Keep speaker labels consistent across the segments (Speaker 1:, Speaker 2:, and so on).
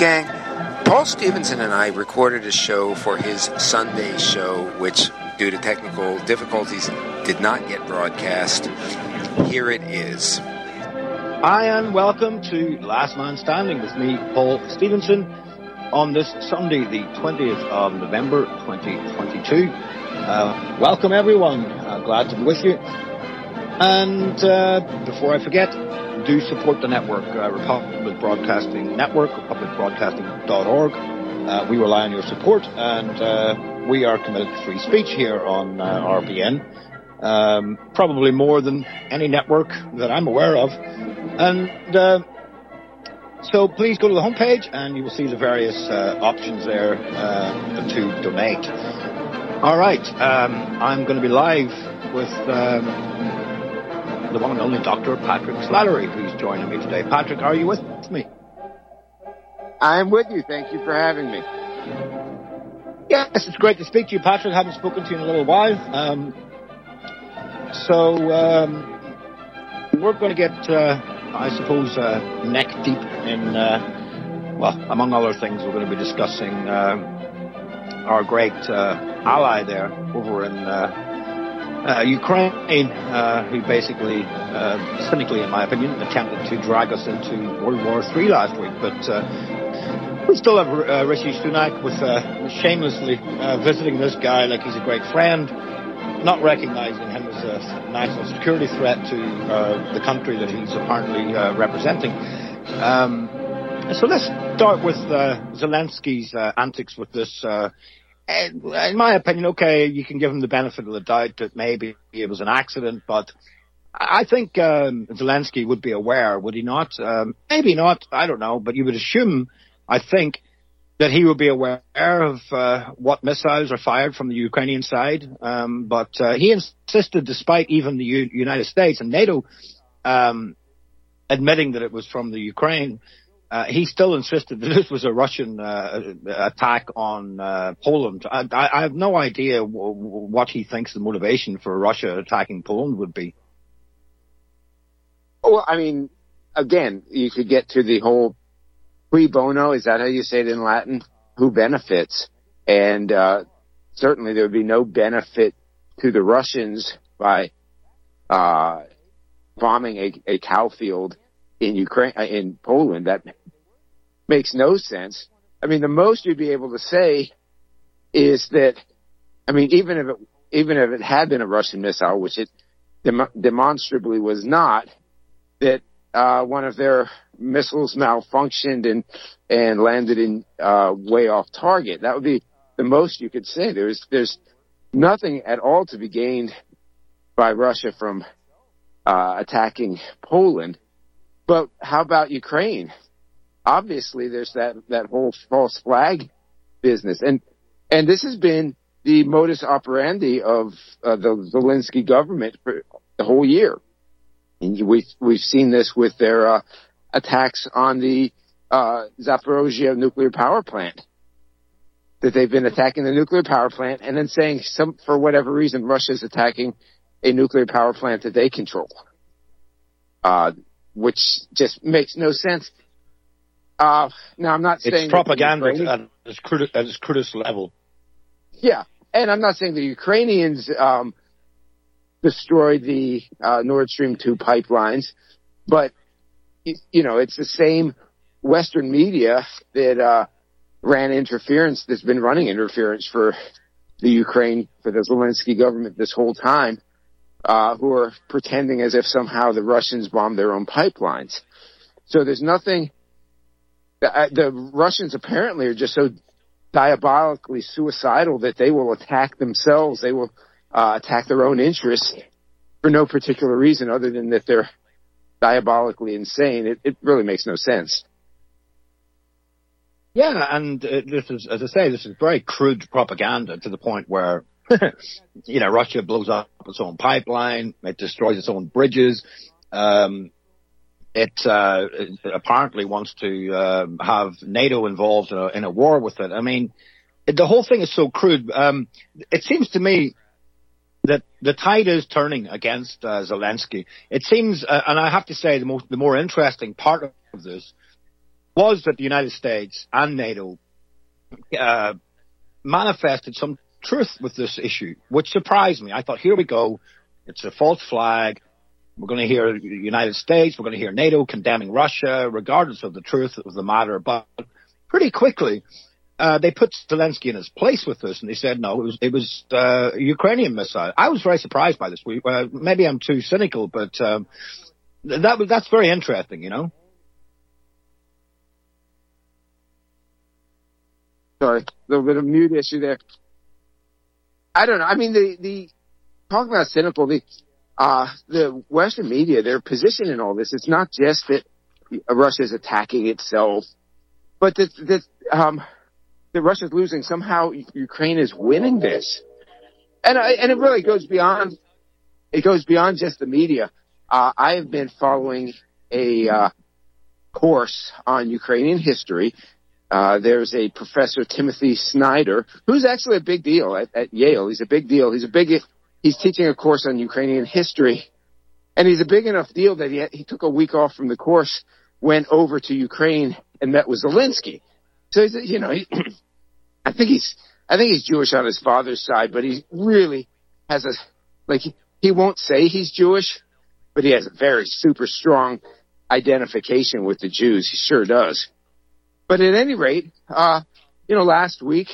Speaker 1: Gang, Paul Stevenson and I recorded a show for his Sunday show, which, due to technical difficulties, did not get broadcast. Here it is.
Speaker 2: Hi, and welcome to Last Man Standing with me, Paul Stevenson, on this Sunday, the 20th of November, 2022. Welcome, everyone. Glad to be with you. And before I forget, do support the network, Republic Broadcasting Network, republicbroadcasting.org. We rely on your support, and we are committed to free speech here on RBN, probably more than any network that I'm aware of. And so please go to the homepage, and you will see the various options there to donate. All right, I'm going to be live with the one and only Dr. Patrick Slattery, who's joining me today. Patrick, are you with me?
Speaker 3: I'm with you. Thank you for having me.
Speaker 2: Yes, it's great to speak to you, Patrick. I haven't spoken to you in a little while. We're going to get, I suppose, neck deep in, well, among other things, we're going to be discussing our great ally there over in Ukraine, who basically, cynically in my opinion, attempted to drag us into World War III last week. But we still have Rishi Sunak with shamelessly visiting this guy like he's a great friend, not recognizing him as a national security threat to the country that he's apparently representing. So let's start with Zelensky's antics with this. In my opinion, okay, you can give him the benefit of the doubt that maybe it was an accident, but I think Zelensky would be aware, would he not? Maybe not, I don't know, but you would assume, I think, that he would be aware of what missiles are fired from the Ukrainian side. But he insisted, despite even the United States and NATO admitting that it was from the Ukraine, he still insisted that this was a Russian attack on Poland. I have no idea what he thinks the motivation for Russia attacking Poland would be.
Speaker 3: Well, I mean, again, you could get to the whole cui bono, is that how you say it in Latin? Who benefits? And certainly there would be no benefit to the Russians by bombing a cow field in Ukraine, in Poland. That makes no sense. I mean, the most you'd be able to say is that, I mean, even if it had been a Russian missile, which it demonstrably was not, that one of their missiles malfunctioned and landed in way off target. That would be the most you could say. There's nothing at all to be gained by Russia from attacking Poland. But how about Ukraine? Obviously, there's that whole false flag business, and this has been the modus operandi of the Zelensky government for the whole year. And we've seen this with their attacks on the Zaporozhye nuclear power plant. That they've been attacking the nuclear power plant and then saying for whatever reason Russia's attacking a nuclear power plant that they control. Which just makes no sense. Now, I'm not saying...
Speaker 2: It's propaganda at its crudest level.
Speaker 3: Yeah, and I'm not saying the Ukrainians destroyed the Nord Stream 2 pipelines, but, you know, it's the same Western media that ran interference, that's been running interference for the Ukraine, for the Zelensky government this whole time, who are pretending as if somehow the Russians bombed their own pipelines. So there's nothing... The Russians apparently are just so diabolically suicidal that they will attack themselves. They will attack their own interests for no particular reason other than that they're diabolically insane. It really makes no sense.
Speaker 2: Yeah, and this is, as I say, this is very crude propaganda to the point where, you know, Russia blows up its own pipeline, it destroys its own bridges, it apparently wants to have NATO involved in a war with it. I mean, the whole thing is so crude. It seems to me that the tide is turning against Zelensky. It seems, and I have to say, the more interesting part of this was that the United States and NATO manifested some truth with this issue, which surprised me. I thought, here we go. It's a false flag. We're going to hear the United States. We're going to hear NATO condemning Russia, regardless of the truth of the matter. But pretty quickly, they put Zelensky in his place with this, and they said, no, it was a Ukrainian missile. I was very surprised by this. Maybe I'm too cynical, but that's very interesting, you know?
Speaker 3: Sorry, a little bit of mute issue there. I don't know. I mean, the talking about cynical, the Western media, their position in all this, it's not just that Russia is attacking itself, but that Russia's losing. Somehow Ukraine is winning this. And it really goes beyond just the media. I have been following a course on Ukrainian history. There's a professor, Timothy Snyder, who's actually a big deal at Yale. He's a big deal. He's teaching a course on Ukrainian history, and he's a big enough deal that he took a week off from the course, went over to Ukraine, and met with Zelensky. So he's, you know, I think he's Jewish on his father's side, but he really has he won't say he's Jewish, but he has a very super strong identification with the Jews. He sure does. But at any rate, last week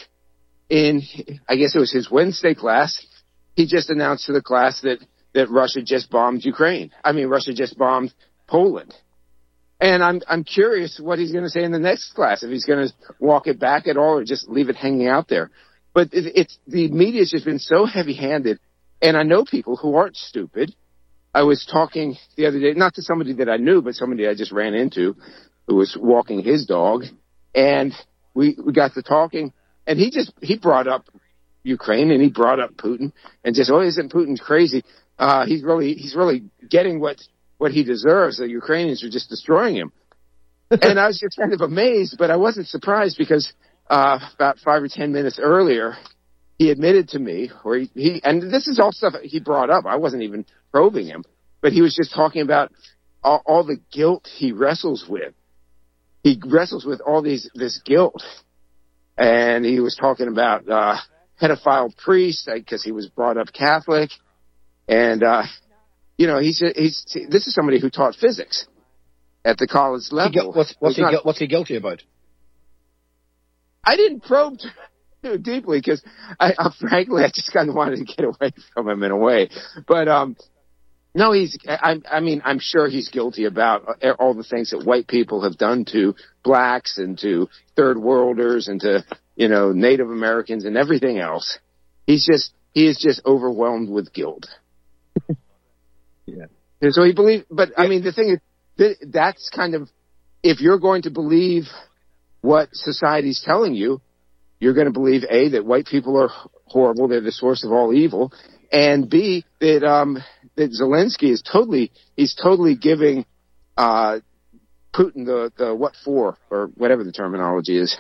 Speaker 3: I guess it was his Wednesday class, he just announced to the class that Russia just bombed Ukraine. I mean, Russia just bombed Poland. And I'm curious what he's going to say in the next class, if he's going to walk it back at all or just leave it hanging out there. But it's the media's just been so heavy-handed, and I know people who aren't stupid. I was talking the other day, not to somebody that I knew, but somebody I just ran into who was walking his dog, and we got to talking, and he brought up Ukraine, and he brought up Putin, and just, isn't Putin crazy? He's really getting what he deserves. The Ukrainians are just destroying him. And I was just kind of amazed, but I wasn't surprised because about 5 or 10 minutes earlier, he admitted to me, and this is all stuff he brought up. I wasn't even probing him, but he was just talking about all the guilt he wrestles with. He wrestles with all this guilt, and he was talking about pedophile priests because he was brought up Catholic, and this is somebody who taught physics at the college level.
Speaker 2: What's he guilty about?
Speaker 3: I didn't probe too deeply because frankly, I just kind of wanted to get away from him in a way. But no, I'm sure he's guilty about all the things that white people have done to blacks and to third worlders and to Native Americans and everything else. He is just overwhelmed with guilt.
Speaker 2: Yeah.
Speaker 3: And so he believes, but I mean, the thing is, that's kind of, if you're going to believe what society's telling you, you're going to believe A, that white people are horrible, they're the source of all evil, and B, that Zelensky is totally giving Putin the what for, or whatever the terminology is.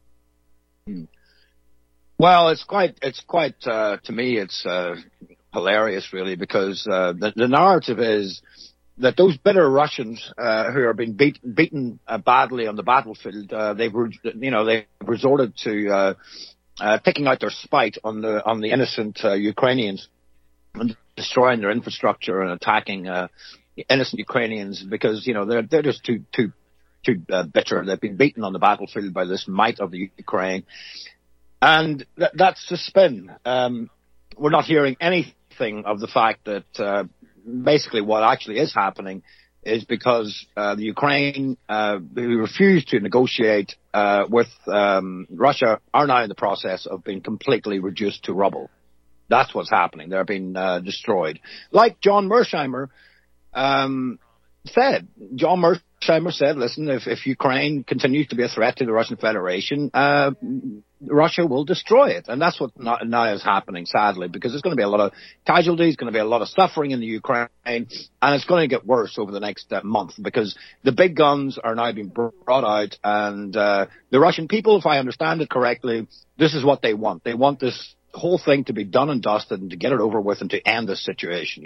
Speaker 2: Well, it's quite to me, it's hilarious, really, because the narrative is that those bitter Russians who are being beaten badly on the battlefield, they've resorted to taking out their spite on the innocent Ukrainians and destroying their infrastructure and attacking innocent Ukrainians because they're just too bitter. They've been beaten on the battlefield by this might of the Ukraine, and that's the spin. We're not hearing anything of the fact that basically what actually is happening is because the Ukraine, who refused to negotiate with Russia, are now in the process of being completely reduced to rubble. That's what's happening. They're being destroyed. Like John Mearsheimer said. John Mearsheimer said, listen, if Ukraine continues to be a threat to the Russian Federation, Russia will destroy it. And that's what now is happening, sadly, because there's going to be a lot of casualties, going to be a lot of suffering in the Ukraine, and it's going to get worse over the next month because the big guns are now being brought out, and the Russian people, if I understand it correctly, this is what they want. They want this whole thing to be done and dusted and to get it over with and to end this situation,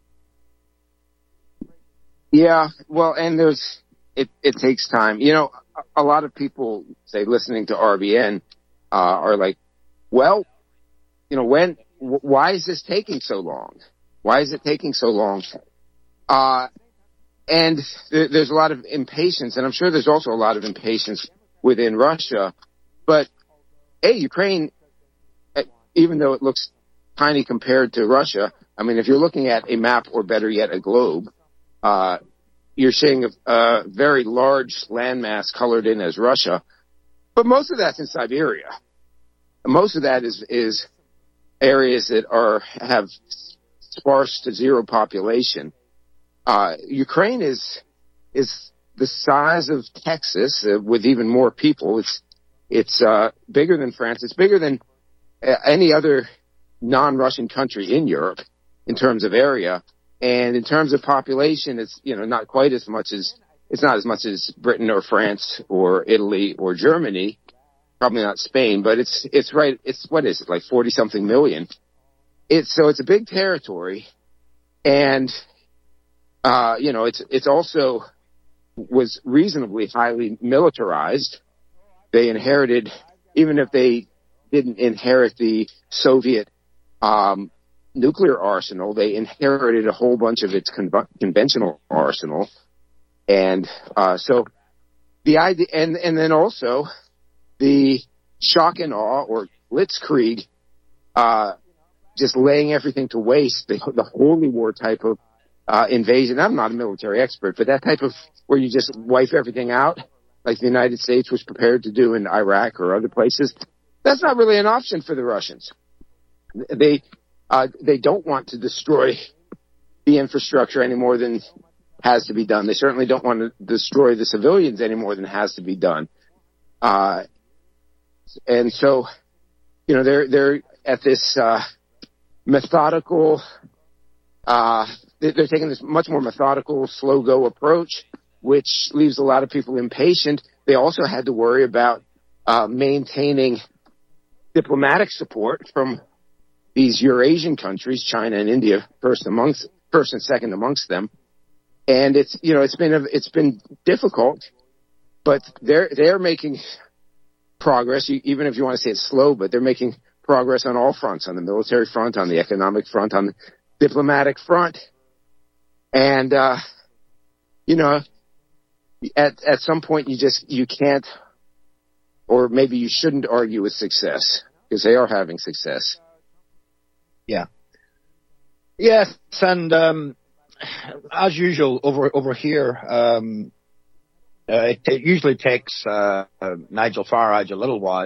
Speaker 2: Yeah,
Speaker 3: well, and it takes time. a lot of people, say, listening to RBN, are like, well, why is this taking so long? Why is it taking so long? And there's a lot of impatience, and I'm sure there's also a lot of impatience within Russia. But, Ukraine, even though it looks tiny compared to Russia, I mean, if you're looking at a map, or better yet, a globe, you're seeing a very large landmass colored in as Russia. But most of that's in Siberia. Most of that is areas that have sparse to zero population. Ukraine is the size of Texas, with even more people. It's bigger than France. It's bigger than any other non-Russian country in Europe in terms of area, and in terms of population, it's not quite as much as Britain or France or Italy or Germany. Probably not Spain, but it's right. It's, what is it, like 40-something million? It's a big territory, and it's also was reasonably highly militarized. They inherited, even if they didn't inherit the Soviet nuclear arsenal, they inherited a whole bunch of its conventional arsenal, and so the idea, and then also the shock and awe, or blitzkrieg, just laying everything to waste, the holy war type of invasion. I'm not a military expert, but that type of where you just wipe everything out, like the United States was prepared to do in Iraq or other places, that's not really an option for the Russians. They don't want to destroy the infrastructure any more than has to be done. They certainly don't want to destroy the civilians any more than has to be done. And so, they're at this methodical. They're taking this much more methodical, slow-go approach, which leaves a lot of people impatient. They also had to worry about maintaining diplomatic support from these Eurasian countries, China and India, first and second amongst them. And it's been difficult, but they're making progress, even if you want to say it's slow, but they're making progress on all fronts, on the military front, on the economic front, on the diplomatic front. And, at some point you can't, or maybe you shouldn't argue with success, because they are having success.
Speaker 2: Yeah. Yes, and as usual over here, it usually takes Nigel Farage a little while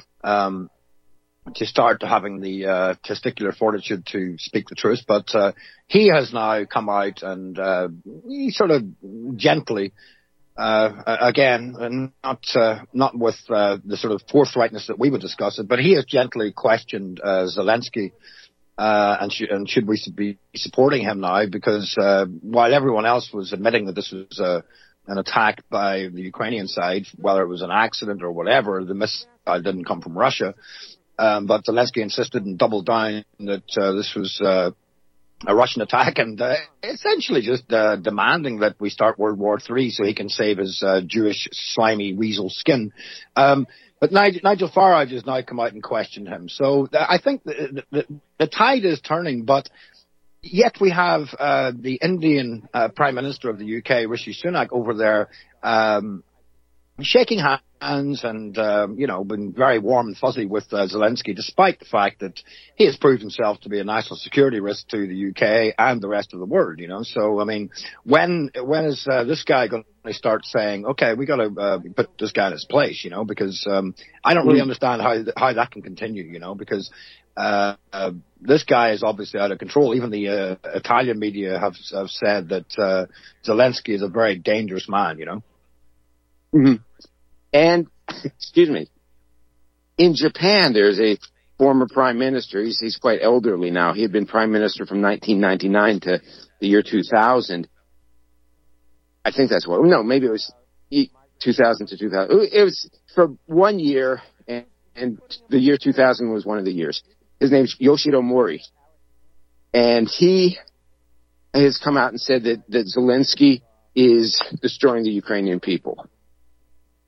Speaker 2: to start having the testicular fortitude to speak the truth, but he has now come out and he sort of gently, again, and not with the sort of forthrightness that we would discuss it, but he has gently questioned Zelensky. And should we be supporting him now? Because while everyone else was admitting that this was an attack by the Ukrainian side, whether it was an accident or whatever, the missile didn't come from Russia. But Zelensky insisted and doubled down that this was a Russian attack, and essentially just demanding that we start World War III so he can save his Jewish slimy weasel skin. But Nigel Farage has now come out and questioned him. So I think the tide is turning, but yet we have the Indian Prime Minister of the UK, Rishi Sunak, over there shaking hands and, been very warm and fuzzy with Zelensky, despite the fact that he has proved himself to be a national security risk to the UK and the rest of the world, So, I mean, when is this guy going to start saying, okay, we got to put this guy in his place, because I don't really understand how that can continue, because this guy is obviously out of control. Even the Italian media have said that Zelensky is a very dangerous man,
Speaker 3: Mm-hmm. And, excuse me, in Japan, there's a former prime minister. He's quite elderly now. He had been prime minister from 1999 to the year 2000. I think that's maybe it was 2000 to 2000. It was for 1 year, and the year 2000 was one of the years. His name's Yoshiro Mori. And he has come out and said that Zelensky is destroying the Ukrainian people.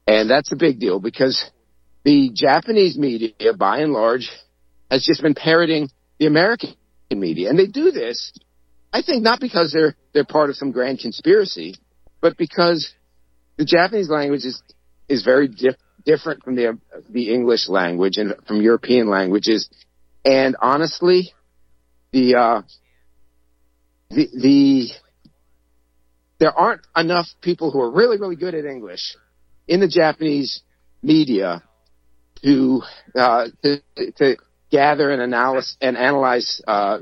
Speaker 3: And that's a big deal because the Japanese media, by and large, has just been parroting the American media. And they do this, I think, not because they're part of some grand conspiracy, but because the Japanese language is very different from the English language and from European languages. And honestly, there aren't enough people who are really, really good at English in the Japanese media to gather and analyze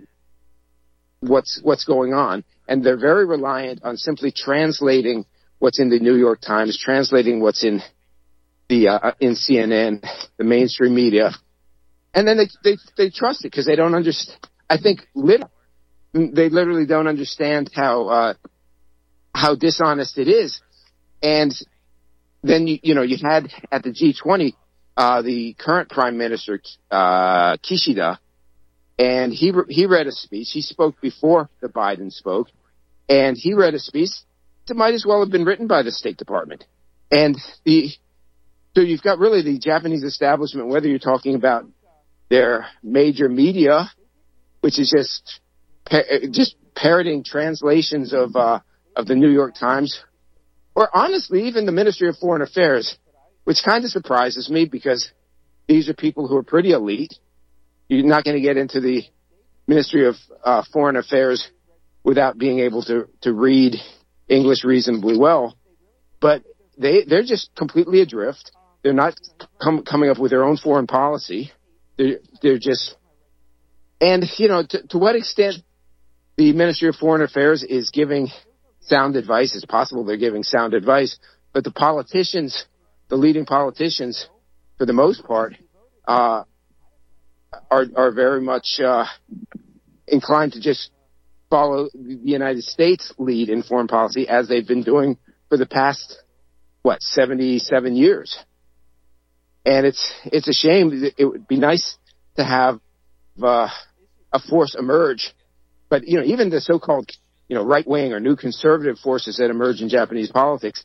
Speaker 3: what's going on. And they're very reliant on simply translating what's in the New York Times, translating what's in in CNN, the mainstream media, and then they trust it because they don't understand. I think they literally don't understand how dishonest it is. And then you had at the G20 the current Prime Minister Kishida, and he read a speech. He spoke before the Biden spoke, and he read a speech that might as well have been written by the State Department. And so you've got really the Japanese establishment, whether you're talking about their major media, which is just parroting translations of the New York Times, or honestly, even the Ministry of Foreign Affairs, which kind of surprises me because these are people who are pretty elite. You're not going to get into the Ministry of Foreign Affairs without being able to read English reasonably well, but they're just completely adrift. They're not coming up with their own foreign policy. They're just, and to what extent the Ministry of Foreign Affairs is giving sound advice. It's possible they're giving sound advice, but the politicians, the leading politicians, for the most part, are very much inclined to just follow the United States lead in foreign policy as they've been doing for the past 77 years. And it's a shame. It would be nice to have a force emerge, but even the so-called right wing or new conservative forces that emerge in Japanese politics,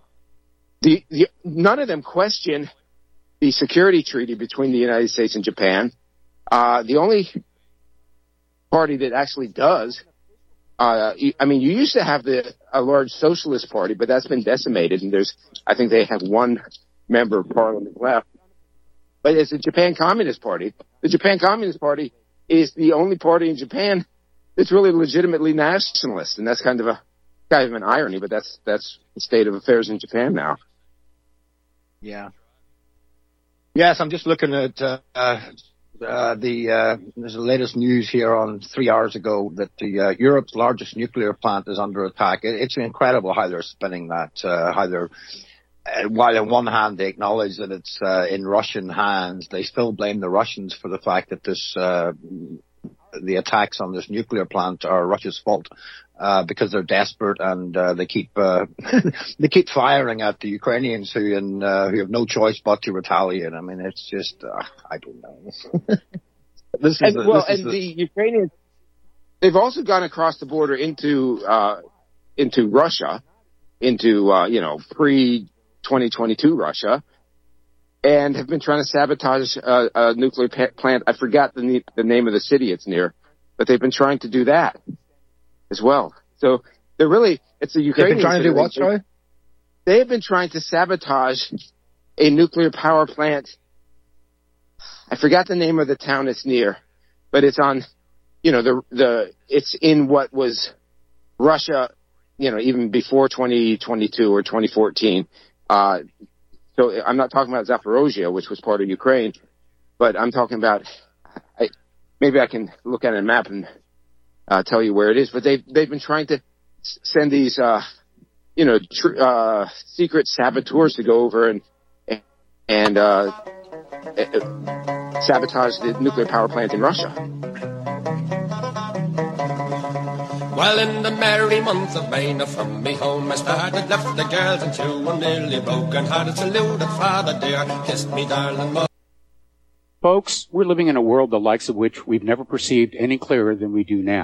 Speaker 3: none of them question the security treaty between the United States and Japan. The only party that actually does, you used to have a large socialist party, but that's been decimated, and I think they have one member of parliament left. But it's the Japan Communist Party. The Japan Communist Party is the only party in Japan that's really legitimately nationalist, and that's kind of an irony, but that's the state of affairs in Japan now.
Speaker 2: Yeah. Yes, I'm just looking at there's the latest news here on 3 hours ago that Europe's largest nuclear plant is under attack. It's incredible how they're spinning that, while on one hand they acknowledge that it's in Russian hands, they still blame the Russians for the fact that the attacks on this nuclear plant are Russia's fault, because they're desperate and they keep firing at the Ukrainians who have no choice but to retaliate. I mean, it's just I don't know. The
Speaker 3: Ukrainians, they've also gone across the border into Russia, into pre-2022 Russia, and have been trying to sabotage a nuclear plant. I forgot the name of the city it's near, but they've been trying to do that as well. So it's the Ukrainians. They've been trying to do what, sorry? They have been trying to sabotage a nuclear power plant. I forgot the name of the town it's near, but it's on, it's in what was Russia, even before 2022 or 2014. So I'm not talking about Zaporozhye, which was part of Ukraine, but I'm talking about, maybe I can look at a map and tell you where it is, but they've been trying to send these, secret saboteurs to go over and sabotage the nuclear power plant in Russia.
Speaker 4: Well, in the merry month of May, now from me home I started, left the girls and two, and nearly broken hearted, saluted father dear, kissed me darling mother.
Speaker 5: Folks, we're living in a world the likes of which we've never perceived any clearer than we do now.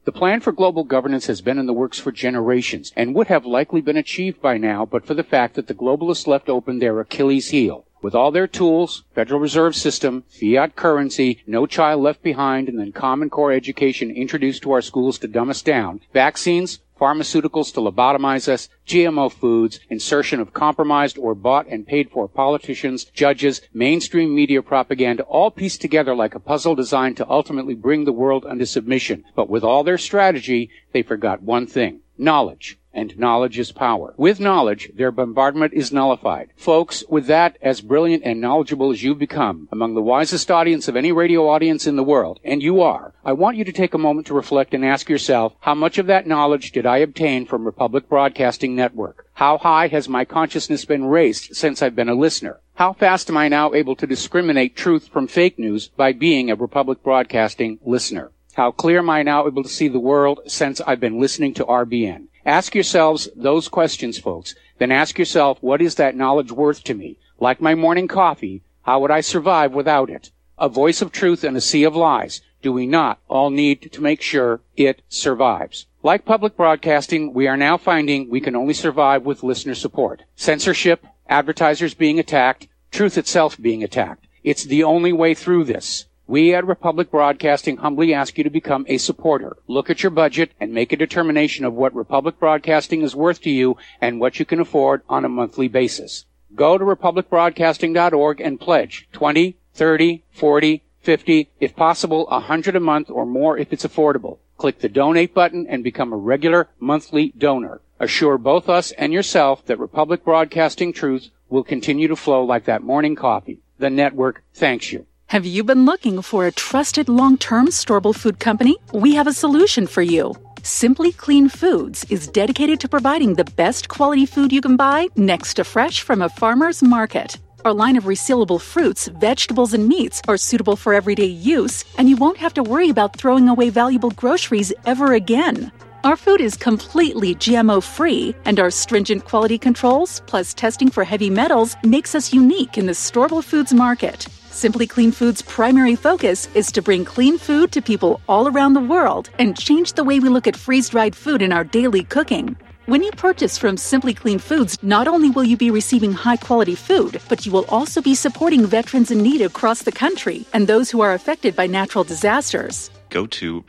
Speaker 5: The plan for global governance has been in the works for generations and would have likely been achieved by now but for the fact that the globalists left open their Achilles heel. With all their tools, Federal Reserve System, fiat currency, no child left behind, and then Common Core education introduced to our schools to dumb us down, vaccines, pharmaceuticals to lobotomize us, GMO foods, insertion of compromised or bought and paid for politicians, judges, mainstream media propaganda, all pieced together like a puzzle designed to ultimately bring the world under submission. But with all their strategy, they forgot one thing: knowledge. And knowledge is power. With knowledge, their bombardment is nullified. Folks, with that, as brilliant and knowledgeable as you've become, among the wisest audience of any radio audience in the world, and you are, I want you to take a moment to reflect and ask yourself, how much of that knowledge did I obtain from Republic Broadcasting Network? How high has my consciousness been raised since I've been a listener? How fast am I now able to discriminate truth from fake news by being a Republic Broadcasting listener? How clear am I now able to see the world since I've been listening to RBN? Ask yourselves those questions, folks. Then ask yourself, what is that knowledge worth to me? Like my morning coffee, how would I survive without it? A voice of truth in a sea of lies. Do we not all need to make sure it survives? Like public broadcasting, we are now finding we can only survive with listener support. Censorship, advertisers being attacked, truth itself being attacked. It's the only way through this. We at Republic Broadcasting humbly ask you to become a supporter. Look at your budget and make a determination of what Republic Broadcasting is worth to you and what you can afford on a monthly basis. Go to republicbroadcasting.org and pledge $20, $30, $40, $50, if possible, $100 a month or more if it's affordable. Click the donate button and become a regular monthly donor. Assure both us and yourself that Republic Broadcasting truth will continue to flow like that morning coffee. The network thanks you.
Speaker 6: Have you been looking for a trusted long-term storable food company? We have a solution for you. Simply Clean Foods is dedicated to providing the best quality food you can buy next to fresh from a farmer's market. Our line of resealable fruits, vegetables, and meats are suitable for everyday use, and you won't have to worry about throwing away valuable groceries ever again. Our food is completely GMO-free, and our stringent quality controls, plus testing for heavy metals, makes us unique in the storable foods market. Simply Clean Foods' primary focus is to bring clean food to people all around the world and change the way we look at freeze-dried food in our daily cooking. When you purchase from Simply Clean Foods, not only will you be receiving high-quality food, but you will also be supporting veterans in need across the country and those who are affected by natural disasters.
Speaker 7: Go to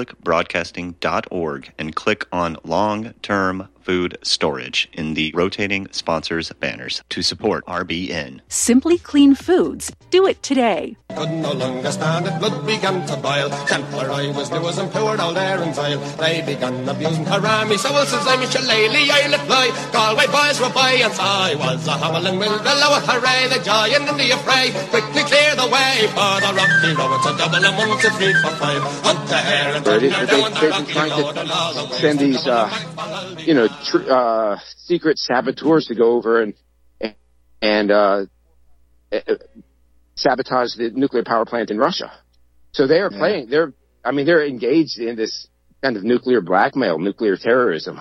Speaker 7: republicbroadcasting.org and click on Long-Term Food Storage in the rotating sponsors banners to support RBN.
Speaker 6: Simply Clean Foods. Do it today.
Speaker 4: Could no longer stand it, blood began to boil. Templar I was new as empowered all there in Zyle. They began abusing Harami, so well says I'm a shillelagh, I let fly. Galway boys were by, and so I was a howling will below a hooray. The giant in the affray quickly clear the way for the rocky road to double and 1, 2, 3, 4, 5. Hunt the hare and turn her down the rocky road.
Speaker 3: Send these, secret saboteurs to go over and sabotage the nuclear power plant in Russia. So they are playing. They're engaged in this kind of nuclear blackmail, nuclear terrorism.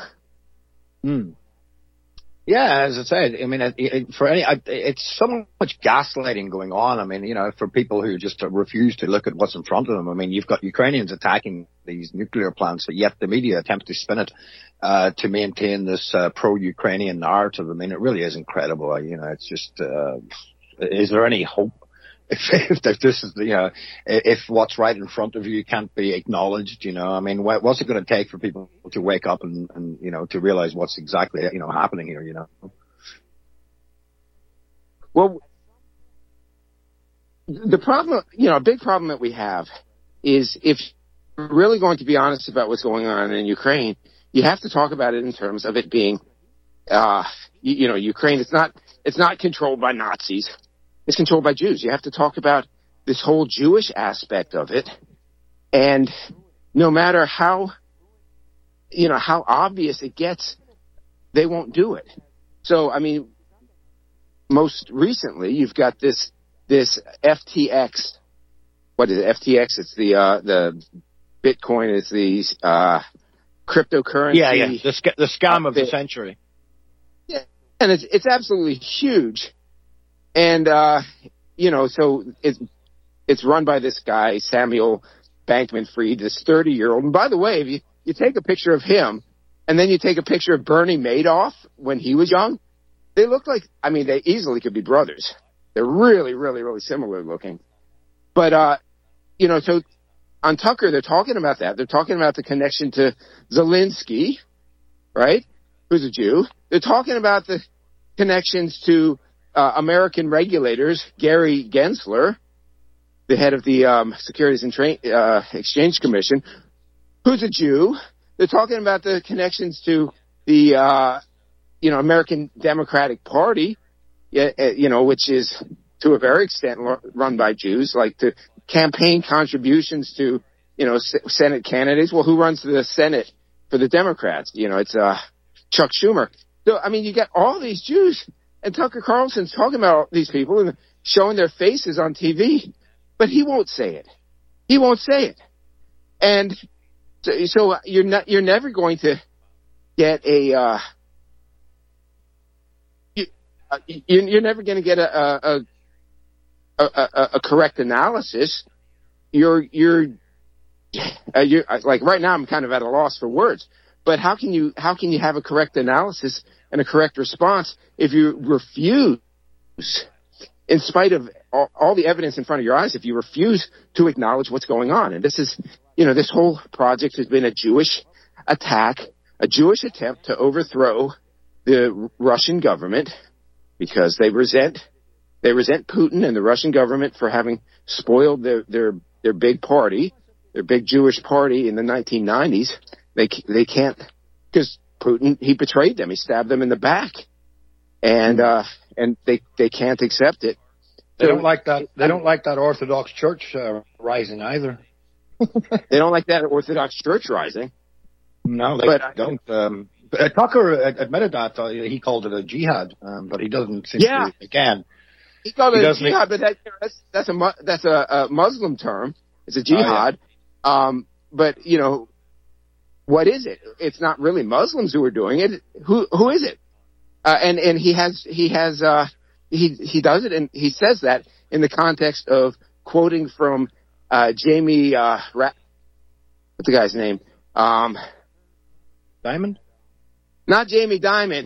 Speaker 2: Yeah, as I said, I mean, it's so much gaslighting going on. I mean, for people who just refuse to look at what's in front of them. I mean, you've got Ukrainians attacking these nuclear plants, but yet the media attempt to spin it to maintain this pro-Ukrainian narrative. I mean, it really is incredible. It's just, is there any hope? If this is, if what's right in front of you can't be acknowledged, I mean, what's it going to take for people to wake up and to realize what's exactly, happening here,
Speaker 3: Well, the problem, a big problem that we have is if you're really going to be honest about what's going on in Ukraine, you have to talk about it in terms of it being, Ukraine, it's not controlled by Nazis. It's controlled by Jews. You have to talk about this whole Jewish aspect of it. And no matter how obvious it gets, they won't do it. So, I mean, most recently, you've got this FTX. What is it? FTX? It's the Bitcoin is the cryptocurrency.
Speaker 2: Yeah. The scam of the century.
Speaker 3: Yeah, and it's absolutely huge. And, so it's run by this guy, Samuel Bankman-Fried, this 30-year-old. And by the way, you take a picture of him, and then you take a picture of Bernie Madoff when he was young. They look like, I mean, they easily could be brothers. They're really, really, really similar looking. But, you know, so on Tucker, they're talking about that. They're talking about the connection to Zelensky, right, who's a Jew. They're talking about the connections to American regulators, Gary Gensler, the head of the Securities and Exchange Commission, who's a Jew. They're talking about the connections to the, you know, American Democratic Party, you know, which is to a very extent run by Jews, like the campaign contributions to, you know, Senate candidates. Well, who runs the Senate for the Democrats? You know, it's Chuck Schumer. So, I mean, you got all these Jews, and Tucker Carlson's talking about all these people and showing their faces on TV, but he won't say it. He won't say it. And so you're never going to get you're never going to get a correct analysis. You're like right now I'm kind of at a loss for words, but how can you have a correct analysis and a correct response if you refuse, in spite of all the evidence in front of your eyes, if you refuse to acknowledge what's going on? And this is, you know, this whole project has been a Jewish attack, a Jewish attempt to overthrow the Russian government because they resent Putin and the Russian government for having spoiled their big party, their big Jewish party in the 1990s. They can't, because Putin, he betrayed them. He stabbed them in the back. And they can't accept it.
Speaker 2: They don't like that. They don't like that Orthodox Church rising either.
Speaker 3: They don't like that Orthodox Church rising.
Speaker 2: No, they don't. Tucker admitted that he called it a jihad, but he doesn't seem to. Again,
Speaker 3: he called it a jihad, but that's a Muslim term. It's a jihad. But you know, what is it? It's not really Muslims who are doing it. Who is it? And he does it, and he says that in the context of quoting from Jamie, what's the guy's name?
Speaker 2: Dimon?
Speaker 3: Not Jamie Dimon.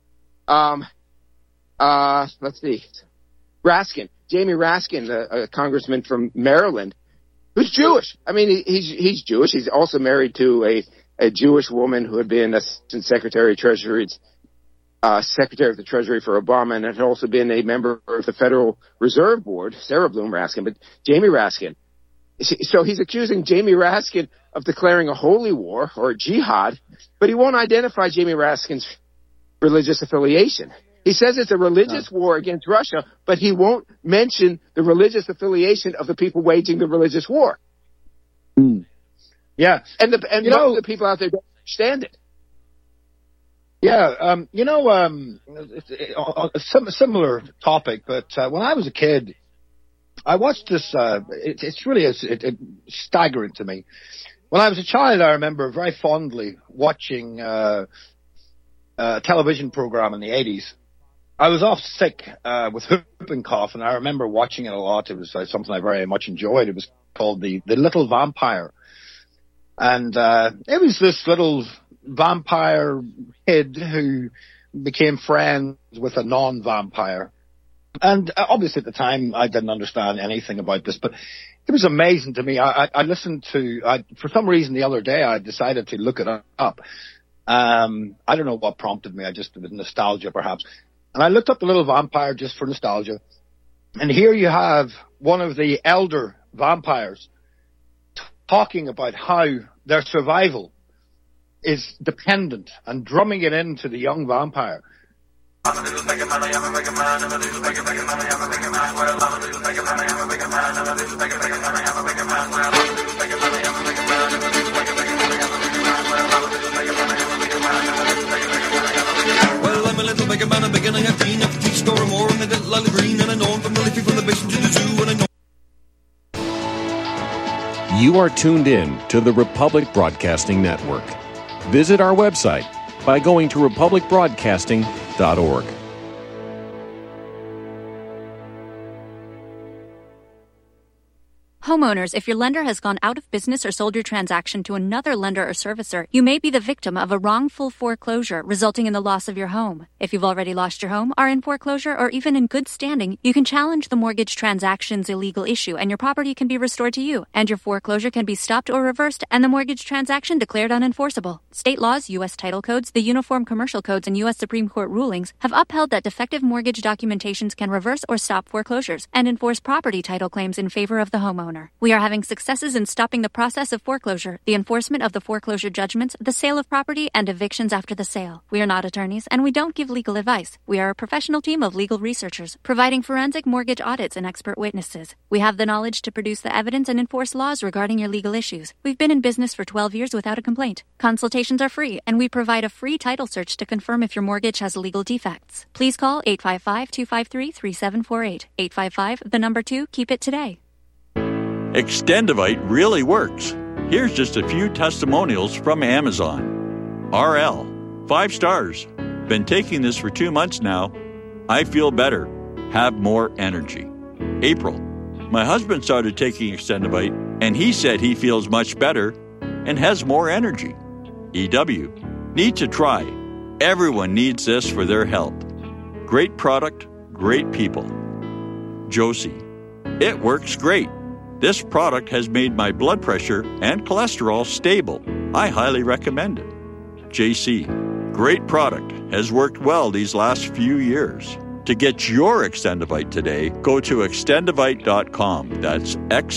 Speaker 3: Let's see. Raskin. Jamie Raskin, a congressman from Maryland, who's Jewish. I mean, he's Jewish. He's also married to a Jewish woman who had been Assistant Secretary of Treasury, Secretary of the Treasury for Obama, and had also been a member of the Federal Reserve Board, Sarah Bloom Raskin, but Jamie Raskin. So he's accusing Jamie Raskin of declaring a holy war or a jihad, but he won't identify Jamie Raskin's religious affiliation. He says it's a religious war against Russia, but he won't mention the religious affiliation of the people waging the religious war.
Speaker 2: Yeah.
Speaker 3: And most of the people out there don't understand it.
Speaker 2: Yeah, it's a similar topic, but when I was a kid, I watched this. It's really staggering to me. When I was a child, I remember very fondly watching a television program in the 80s. I was off sick with whooping cough, and I remember watching it a lot. It was something I very much enjoyed. It was called The Little Vampire, and it was this little vampire kid who became friends with a non-vampire. And obviously at the time I didn't understand anything about this, but it was amazing to me. I listened to, for some reason the other day I decided to look it up. I don't know what prompted me. I just did nostalgia perhaps. And I looked up The Little Vampire just for nostalgia. And here you have one of the elder vampires talking about how their survival is dependent and drumming it into the young vampire.
Speaker 4: Well, I'm a little bigger man, I'm big and I have teen, I've teach score more, and I did Lally Green, and I know I'm from the Liffey, from the Basin to the Zoo, and I know.
Speaker 8: You are tuned in to the Republic Broadcasting Network. Visit our website by going to republicbroadcasting.org.
Speaker 9: Homeowners, if your lender has gone out of business or sold your transaction to another lender or servicer, you may be the victim of a wrongful foreclosure, resulting in the loss of your home. If you've already lost your home, are in foreclosure, or even in good standing, you can challenge the mortgage transaction's illegal issue, and your property can be restored to you, and your foreclosure can be stopped or reversed, and the mortgage transaction declared unenforceable. State laws, U.S. title codes, the Uniform Commercial Codes, and U.S. Supreme Court rulings have upheld that defective mortgage documentations can reverse or stop foreclosures and enforce property title claims in favor of the homeowner. We are having successes in stopping the process of foreclosure, the enforcement of the foreclosure judgments, the sale of property, and evictions after the sale. We are not attorneys, and we don't give legal advice. We are a professional team of legal researchers, providing forensic mortgage audits and expert witnesses. We have the knowledge to produce the evidence and enforce laws regarding your legal issues. We've been in business for 12 years without a complaint. Consultations are free, and we provide a free title search to confirm if your mortgage has legal defects. Please call 855-253-3748. 855, 2, keep it today.
Speaker 10: Extendivite really works. Here's just a few testimonials from Amazon. RL, 5 stars. Been taking this for 2 months now. I feel better. Have more energy. April, my husband started taking Extendivite, and he said he feels much better and has more energy. EW, need to try. Everyone needs this for their health. Great product, great people. Josie, it works great. This product has made my blood pressure and cholesterol stable. I highly recommend it. JC, great product. Has worked well these last few years. To get your Extendivite today, go to extendivite.com. That's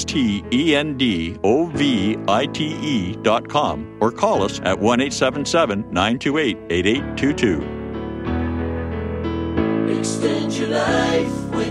Speaker 10: XTENDOVITE.com, or call us at 1-877-928-8822.
Speaker 11: Extend your life with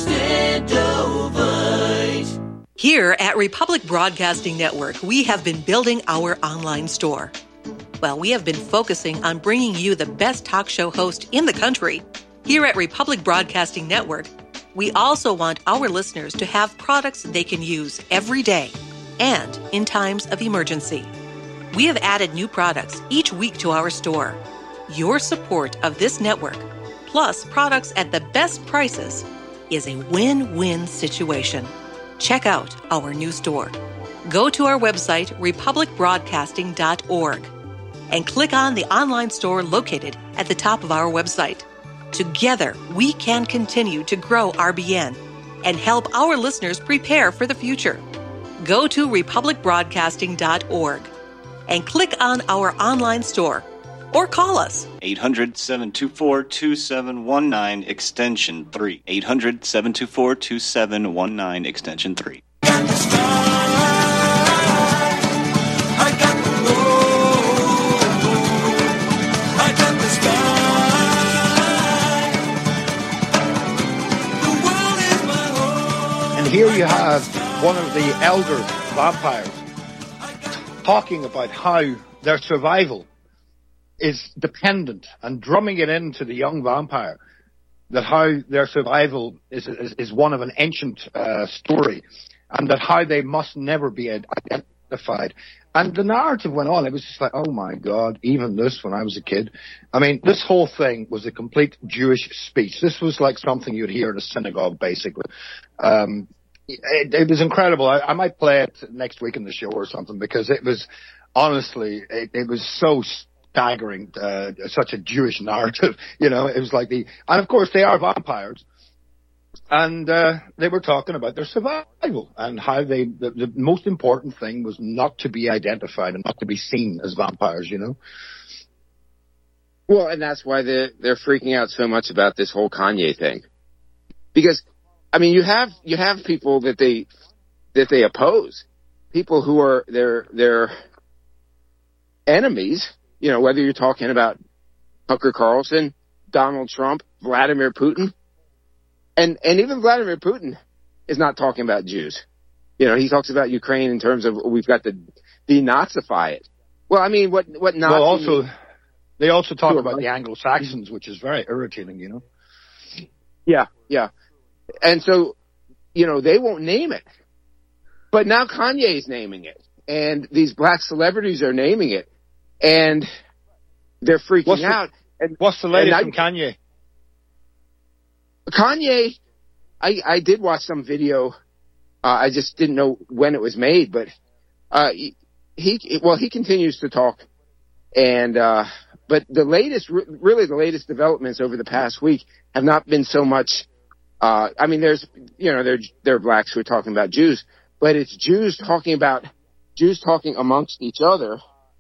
Speaker 11: Extendovite. Here at Republic Broadcasting Network, we have been building our online store. Well, we have been focusing on bringing you the best talk show host in the country. Here at Republic Broadcasting Network, we also want our listeners to have products they can use every day and in times of emergency. We have added new products each week to our store. Your support of this network, plus products at the best prices, is a win-win situation. Check out our new store. Go to our website, republicbroadcasting.org, and click on the online store located at the top of our website. Together, we can continue to grow RBN and help our listeners prepare for the future. Go to republicbroadcasting.org and click on our online store or call us.
Speaker 7: 800-724-2719, extension 3. 800-724-2719, extension 3.
Speaker 2: And here you have one of the elder vampires talking about how their survival is dependent and drumming it into the young vampire that how their survival is one of an ancient story, and that how they must never be identified. And the narrative went on. It was just like, oh my God, even this when I was a kid. I mean, this whole thing was a complete Jewish speech. This was like something you'd hear in a synagogue, basically. It was incredible. I might play it next week in the show or something, because it was, honestly, it was so staggering, such a Jewish narrative. You know, it was like and of course they are vampires. And they were talking about their survival and how the most important thing was not to be identified and not to be seen as vampires, you know?
Speaker 3: Well, and that's why they're freaking out so much about this whole Kanye thing. Because, I mean, you have people that they oppose, people who are their enemies, you know, whether you're talking about Tucker Carlson, Donald Trump, Vladimir Putin. And even Vladimir Putin is not talking about Jews. You know, he talks about Ukraine in terms of we've got to denazify it. Well, I mean, what Nazi...
Speaker 2: Well, they also talk about the Anglo-Saxons, which is very irritating, you know?
Speaker 3: Yeah. And so, you know, they won't name it. But now Kanye's naming it. And these black celebrities are naming it. And they're freaking out. And
Speaker 2: what's the latest from Kanye?
Speaker 3: Kanye, I did watch some video I just didn't know when it was made, but he continues to talk, and but the latest developments over the past week have not been so much. I mean, there are blacks who are talking about Jews, but it's Jews talking amongst each other.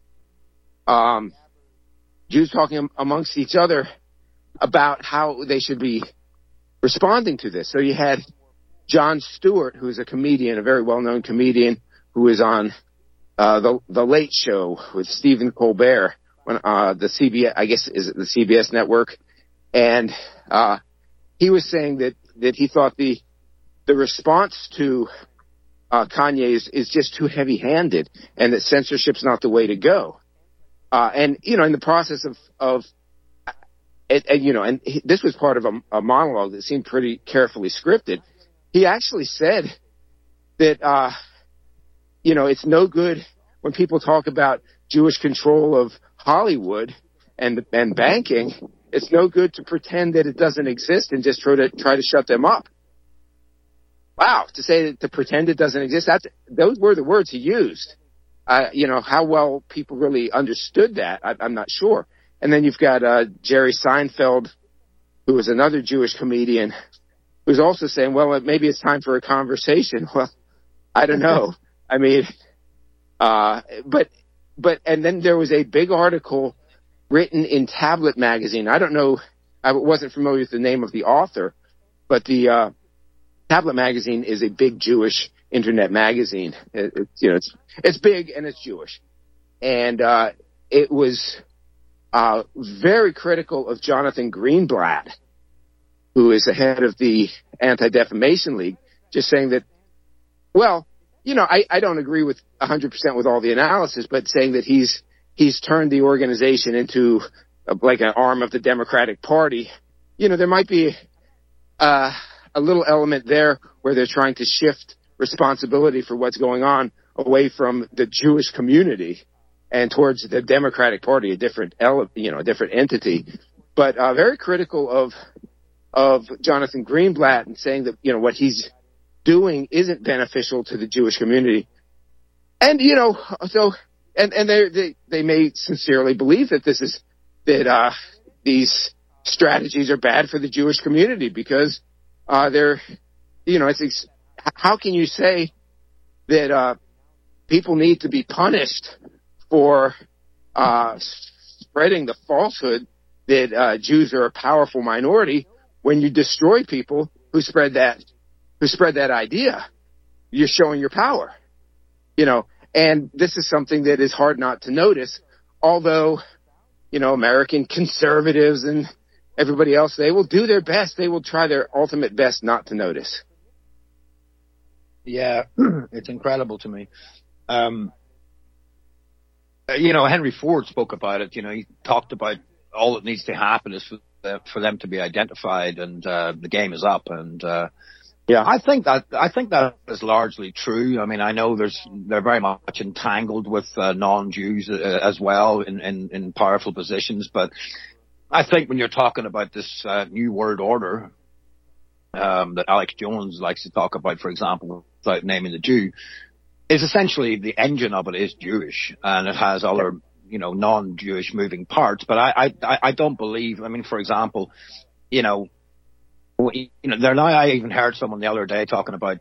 Speaker 3: Jews talking amongst each other about how they should be responding to this. So you had Jon Stewart, who is a comedian, a very well-known comedian, who was on the Late Show with Stephen Colbert, when the CBS, I guess, is it the CBS network, and he was saying that he thought the response to Kanye is just too heavy-handed, and that censorship's not the way to go. And in the process of this was part of a monologue that seemed pretty carefully scripted. He actually said that, it's no good when people talk about Jewish control of Hollywood and banking. It's no good to pretend that it doesn't exist and just try to shut them up. Wow, to pretend it doesn't exist, those were the words he used. How well people really understood that, I'm not sure. And then you've got Jerry Seinfeld, who is another Jewish comedian, who's also saying, well, maybe it's time for a conversation. Well, I don't know. I mean, but and then there was a big article written in Tablet magazine. I don't know, I wasn't familiar with the name of the author, but the Tablet magazine is a big Jewish internet magazine. It's big and it's Jewish, and it was very critical of Jonathan Greenblatt, who is the head of the Anti-Defamation League, just saying that, well, I don't agree with 100% with all the analysis, but saying that he's turned the organization into like an arm of the Democratic Party. There might be a little element there where they're trying to shift responsibility for what's going on away from the Jewish community and towards the Democratic Party, a different entity. But very critical of Jonathan Greenblatt, and saying that what he's doing isn't beneficial to the Jewish community. And they may sincerely believe that these strategies are bad for the Jewish community, because how can you say that people need to be punished for spreading the falsehood that Jews are a powerful minority when you destroy people who spread that idea? You're showing your power, and this is something that is hard not to notice, although, American conservatives and everybody else, they will do their best. They will try their ultimate best not to notice.
Speaker 2: Yeah, it's incredible to me. Henry Ford spoke about it. He talked about all that needs to happen is for them to be identified, and the game is up. And yeah, I think that is largely true. I mean, I know they're very much entangled with non-Jews as well in powerful positions, but I think when you're talking about this new world order that Alex Jones likes to talk about, for example, without naming the Jew, is essentially the engine of it is Jewish, and it has other non-Jewish moving parts. But I don't believe. I mean, for example, I even heard someone the other day talking about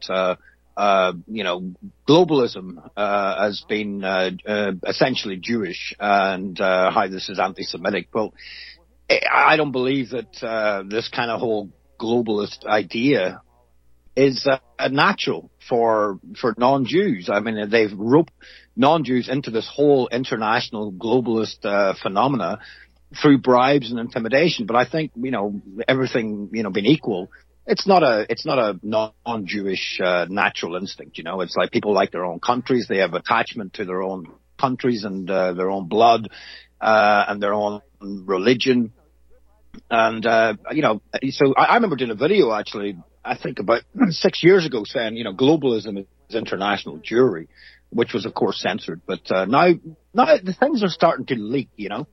Speaker 2: globalism as being essentially Jewish, and how this is anti-Semitic. Well, I don't believe that this kind of whole globalist idea is natural for non-Jews. I mean, they've roped non-Jews into this whole international globalist phenomena through bribes and intimidation. But I think, everything, being equal, it's not a non-Jewish natural instinct. It's like people like their own countries. They have attachment to their own countries and their own blood and their own religion. And, so I remember doing a video, actually, I think about 6 years ago, saying, globalism is international Jewry, which was, of course, censored. But now the things are starting to leak,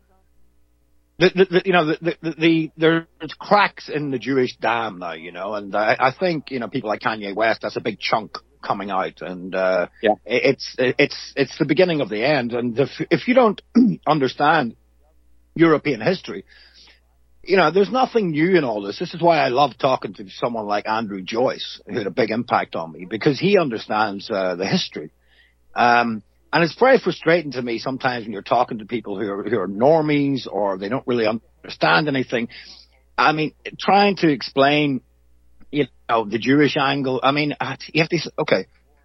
Speaker 2: There's cracks in the Jewish dam now, and I think, people like Kanye West, that's a big chunk coming out, and it's the beginning of the end. And if you don't understand European history, there's nothing new in all this. This is why I love talking to someone like Andrew Joyce, who had a big impact on me, because he understands the history. And it's very frustrating to me sometimes when you're talking to people who are normies, or they don't really understand anything. I mean, trying to explain, the Jewish angle. I mean, you have to, okay,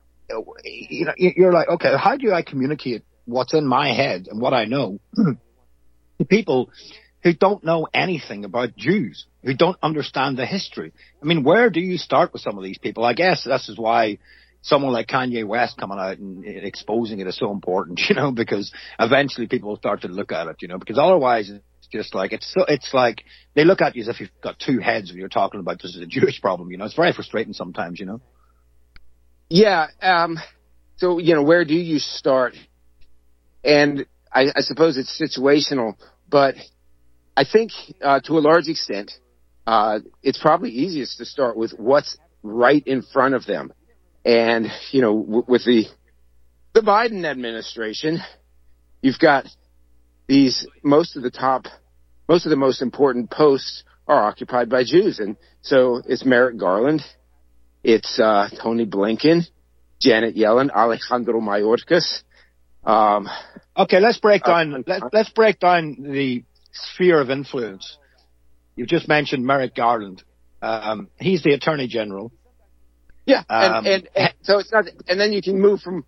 Speaker 2: you're like, okay, how do I communicate what's in my head and what I know to people who don't know anything about Jews, who don't understand the history? I mean, where do you start with some of these people? I guess this is why someone like Kanye West coming out and exposing it is so important, because eventually people will start to look at it, because otherwise it's just like, it's like they look at you as if you've got two heads when you're talking about this is a Jewish problem, It's very frustrating sometimes,
Speaker 3: Yeah. So, where do you start? And I suppose it's situational, but I think to a large extent, it's probably easiest to start with what's right in front of them. And, with the Biden administration, you've got most of the most important posts are occupied by Jews. And so it's Merrick Garland, it's Tony Blinken, Janet Yellen, Alejandro Mayorkas.
Speaker 2: Okay, let's break down the sphere of influence. You've just mentioned Merrick Garland. He's the Attorney General.
Speaker 3: Yeah, and so it's not, and then you can move from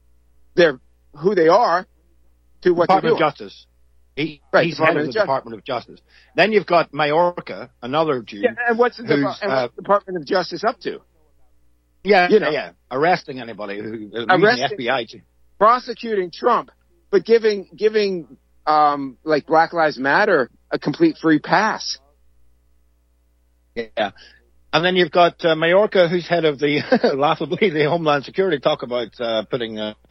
Speaker 3: who they are to what they're doing.
Speaker 2: Department of Justice. He's head of the Department of Justice. Then you've got Mayorkas, another Jew.
Speaker 3: Yeah, and what's the Department of Justice up to?
Speaker 2: Yeah, arresting anybody who the FBI.
Speaker 3: Prosecuting Trump, but giving like Black Lives Matter a complete free pass.
Speaker 2: Yeah. And then you've got Mayorkas, who's head of laughably, the Homeland Security. Talk about putting a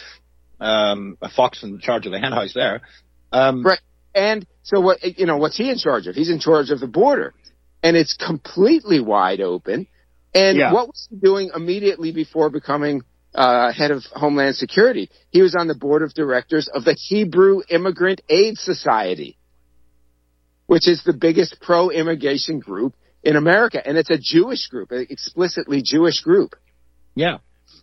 Speaker 2: fox in charge of the hen house there.
Speaker 3: Right. And so what's he in charge of? He's in charge of the border. And it's completely wide open. And what was he doing immediately before becoming head of Homeland Security? He was on the board of directors of the Hebrew Immigrant Aid Society, which is the biggest pro-immigration group in America, and it's a Jewish group, an explicitly Jewish group.
Speaker 2: Yeah.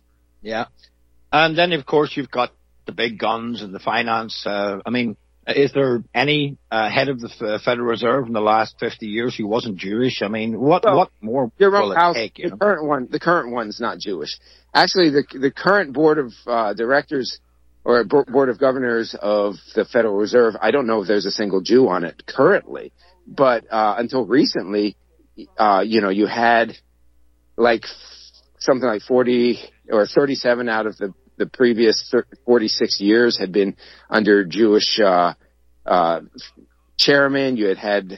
Speaker 2: And then, of course, you've got the big guns and the finance. I mean, is there any head of the Federal Reserve in the last 50 years who wasn't Jewish? I mean, what more will it take?
Speaker 3: The current one's not Jewish. Actually, the current board of directors or board of governors of the Federal Reserve, I don't know if there's a single Jew on it currently, but until recently, you had like something like 40 or 37 out of the previous 46 years had been under Jewish chairman. You had